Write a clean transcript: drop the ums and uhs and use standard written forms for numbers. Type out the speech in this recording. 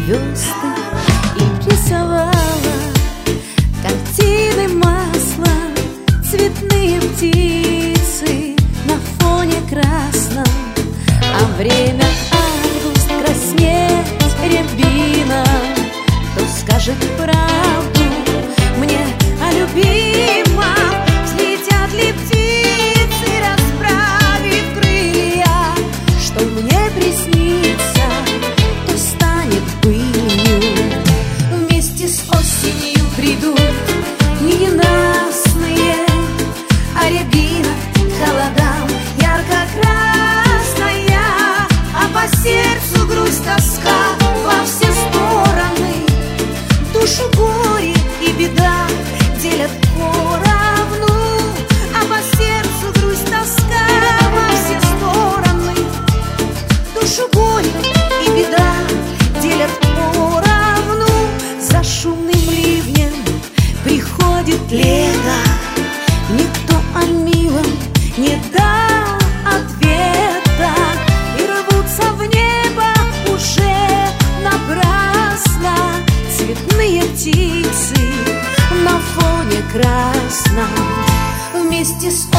звезды и рисовала картины маслом, цветные птицы на фоне красном. А время август, краснеть рябина, кто скажет правду мне о любимом? Взлетят ли птицы, расправив крылья? Что мне приснится, то станет былью. Вместе с осенью придут ненастные, а рябина к холодам ярко-красная, а по сердцу грусть, тоска во все стороны. Душу горе и беда делят поровну, а по сердцу грусть, тоска во все стороны. Душу горе и беда делят поровну. За шумным ливнем приходит лето, никто о милом не дал ответа, и рвутся в небо уже напрасно цветные птицы на фоне красном. Вместе с